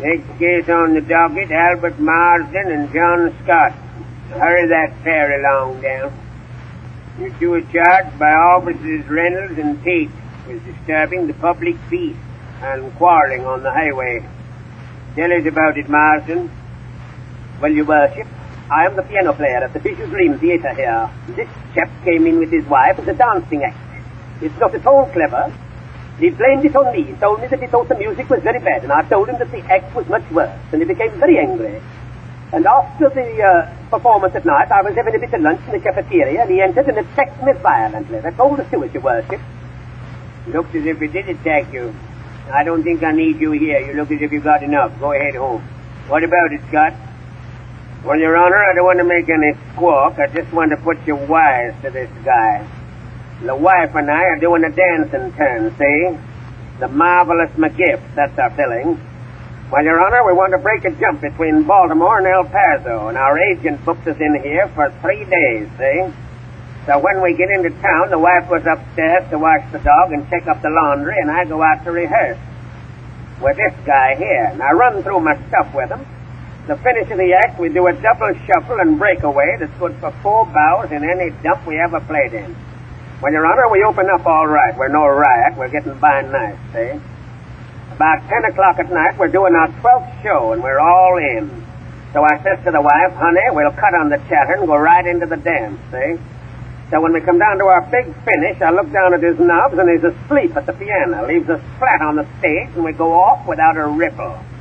Next case on the docket, Albert Marsden and John Scott. Hurry that pair along down. You two are charged by officers Reynolds and Tate with disturbing the public peace and quarreling on the highway. Tell us about it, Marsden. Well, your worship, I am the piano player at the Fisher's Green Theatre here. This chap came in with his wife as a dancing act. It's not at all clever. He blamed it on me, told me that he thought the music was very bad, and I told him that the act was much worse, and he became very angry. And after the performance at night, I was having a bit of lunch in the cafeteria, and he entered and attacked me violently. That's all there to it, your worship. Looks as if he did attack you. I don't think I need you here. You look as if you got enough. Go ahead home. What about it, Scott? Well, Your Honor, I don't want to make any squawk. I just want to put you wise to this guy. The wife and I are doing a dancing turn, see? The Marvelous McGift, that's our billing. Well, Your Honor, we want to break a jump between Baltimore and El Paso, and our agent booked us in here for 3 days, see? So when we get into town, the wife goes upstairs to wash the dog and check up the laundry, and I go out to rehearse with this guy here. And I run through my stuff with him. The finish of the act, we do a double shuffle and breakaway that's good for 4 bows in any dump we ever played in. Well, Your Honor, we open up all right. We're no riot. We're getting by nice, see? About 10 o'clock at night, we're doing our 12th show, and we're all in. So I says to the wife, honey, we'll cut on the chatter and go right into the dance, see? So when we come down to our big finish, I look down at his knobs, and he's asleep at the piano. Leaves us flat on the stage, and we go off without a ripple.